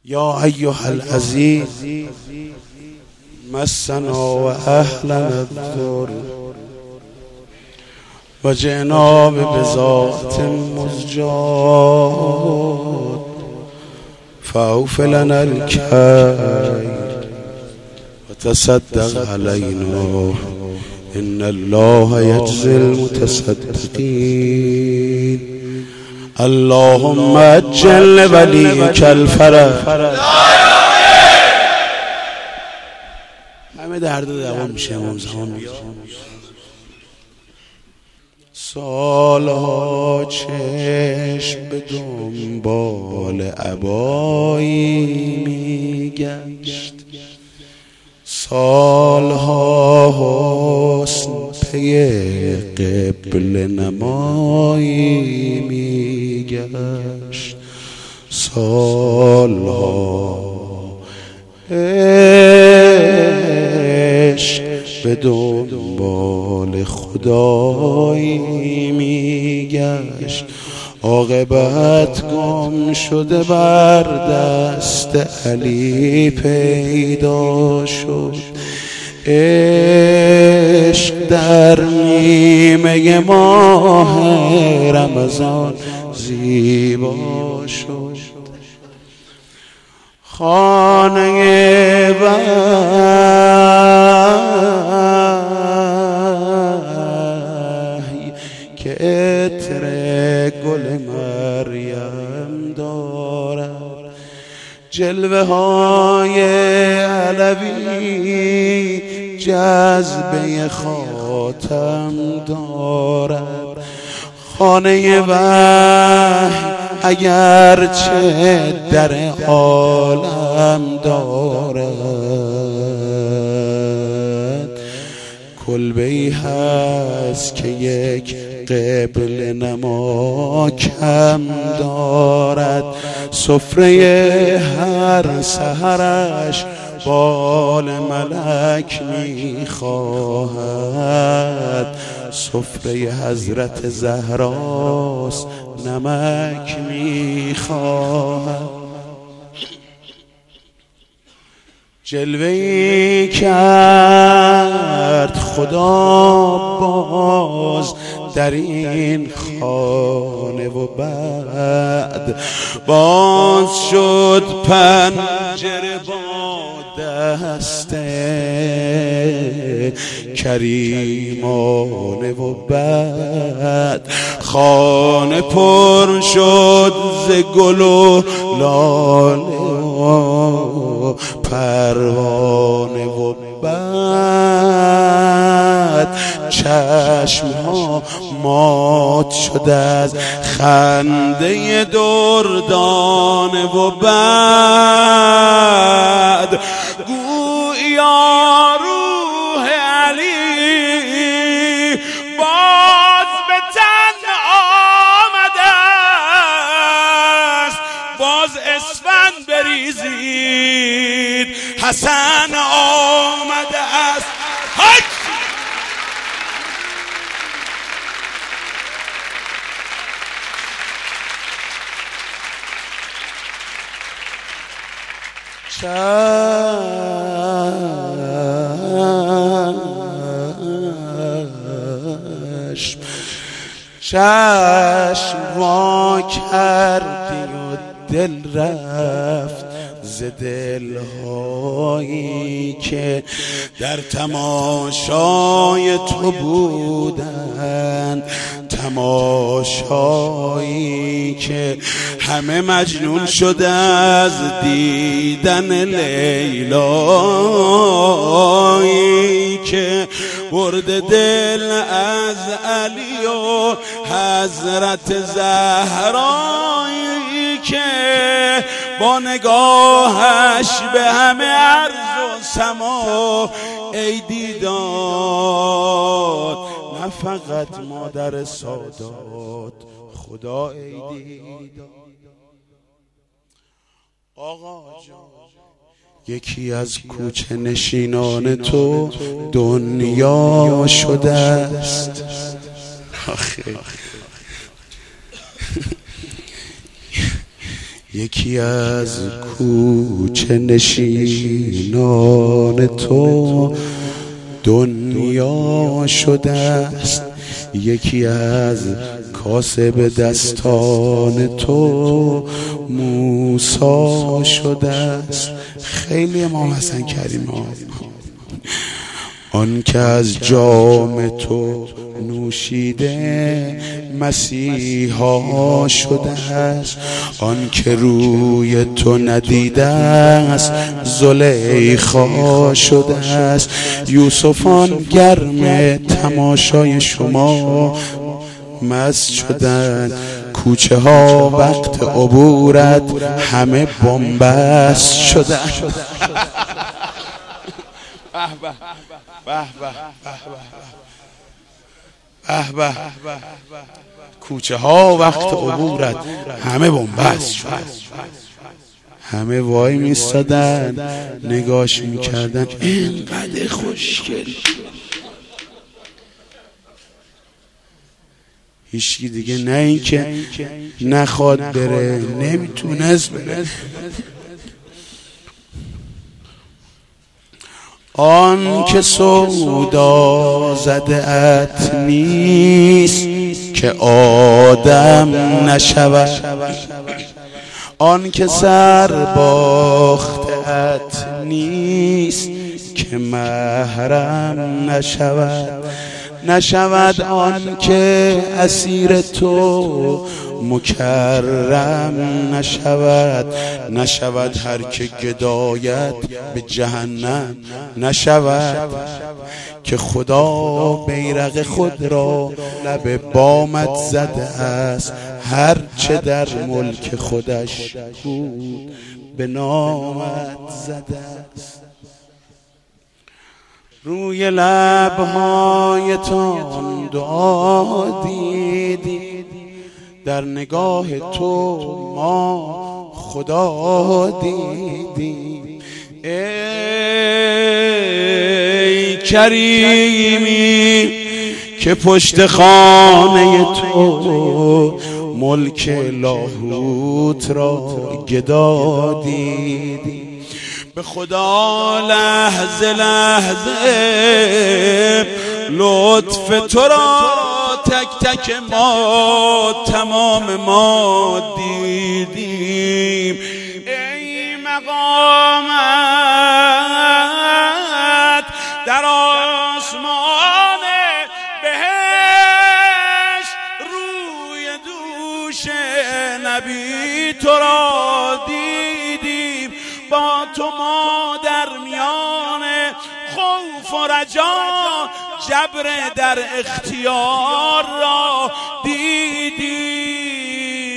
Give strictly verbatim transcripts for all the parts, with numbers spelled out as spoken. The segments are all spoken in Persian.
یا ایها العزیز مسنا و اهلنا الضر و جئنا بذات مزجات فاوف لنا الکیل و تصدق علینا ان الله یجزی المتصدقین. اللهم اجل ولیک الفرج. همه درد دوام میشه امام زمان میگه سالها چشم به دنبال عبایی میگشت، سالها حسن پی قبل نمایی میگشت، سالها عشق به دنبال خدایی میگشت، عاقبت گم شده بر دست علی پیدا شد، عشق در نیمه ماه رمضان زیبا شد، خانه وحی که عطر گل مریم دارد، جلوه های علوی جذبه خاتم دارد، خانه وحی اگرچه در عالم دارد، کلبه‌ای هست که یک قبل نما کم دارد، سفره هر سحرش بال ملک میخواهد، سفره حضرت زهراست نمک میخواهد، جلوه‌ای کرد خدا باز در این خانه و بعد باز شد پنجره با دست کریمانه و بعد خانه پر شد ز گل و لاله و پروانه و بعد چشم ها مات شده از خنده دردانه و بعد گویا روح علی باز به تن آمده است، باز اسفند بریزید حسن آمده است. حج چشم چشم وا کردی و دل رفت ز دلهایی که در تماشای تو بودند، تماشایی که همه مجنون شده از دیدن لیلایی که برد دل از علی و حضرت زهرایی که با نگاهش به همه عرض و سما عیدی داد، نه فقط مادر سادات خدا عیدی داد. آقا جان یکی از کوچه نشینان تو دنیا شده است. آخه یکی از کوچه نشینان تو دنیا شده است، یکی از کاسب دستان تو موسی شده است. خیلی امام حسن کریم ها. آن که از جام تو نوشیده مسیحا شده است، آن که روی تو ندیده است زلیخا شده است. یوسفان گرم تماشای شما مست شدن، کوچه ها وقت عبورت همه بنبست شده. به به کوچه ها وقت عبورت همه بنبست شد. همه وای میستادن نگاش میکردن، اینقدر خوشگل. هیچکی دیگه نه این که نخواد بره نمیتونست بره. آن که سودا زده ات نیست که آدم نشود، آن که سر باخته ات نیست که محرم نشود. نشود آن که اسیر تو مکرم نشود. نشود هر که گدایت به جهنم نشود. که خدا بیرق خود را لب بامت زده است، هر چه در ملک خودش بود به نامت زده است. روی لبهایتان دعا دیدی، در نگاه تو ما خدا دیدیم. ای کریمی که پشت خانه تو ملک لاهوت را گدا دیدی. به خدا لحظه لحظه لطف تو را تک تک ما تمام ما دیدیم. ای مقامت در آسمان بهشت، روی دوش نبی تو را دیدیم. با تو ما در میان خوف و رجا جبر در اختیار را دیدیم.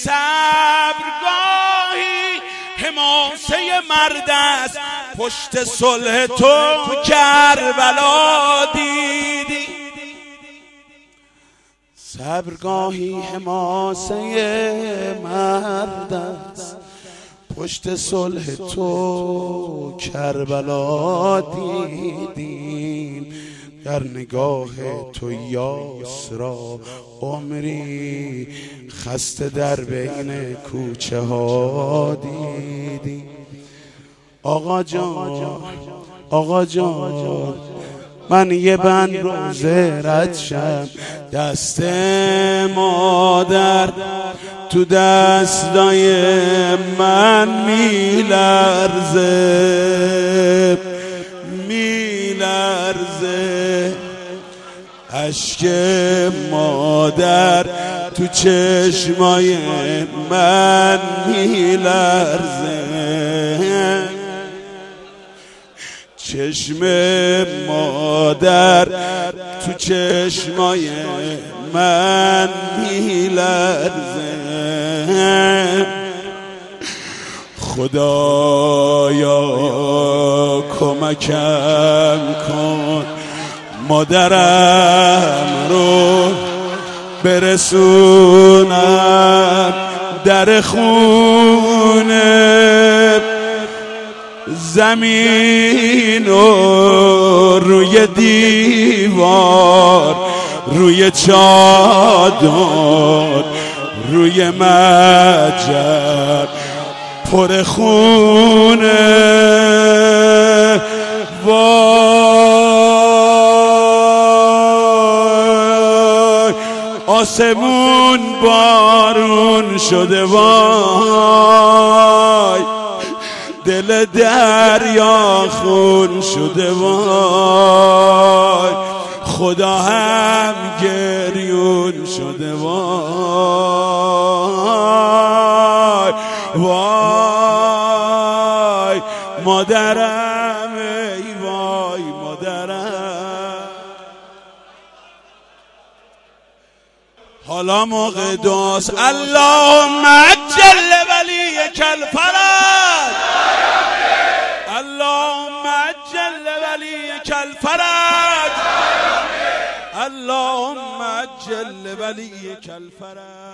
صبرگاهی حماسه مرد است، پشت صلح تو کربلا دیدیم. صبرگاهی حماسه مرد است، پشت صلح تو کربلا دیدیم. در نگاه تو یاسرا عمری خسته در بین کوچه ها دیدیم. آقا جان آقا جان من یه بند روزه رد شم، دست مادر تو دستای من میلرزه میلرزه. اشک مادر تو چشمای من میلرزه. چشم مادر تو چشمای من میلرزه. خدایا کمکم کن، مادرم رو برسونم در خونه. زمین و روی دیوار، روی چادر روی مجر پر خونه. وای آسمون بارون شده، وای دل دریا خون شده، وای خدا هم گریون شده، وای وای مادرم، ای وای مادرم. حالا موقع دعاست. اللهم عجل ولیک الفرج، اللهم عجل ولیک الفرج، اللهم عجل ولیک الفرج.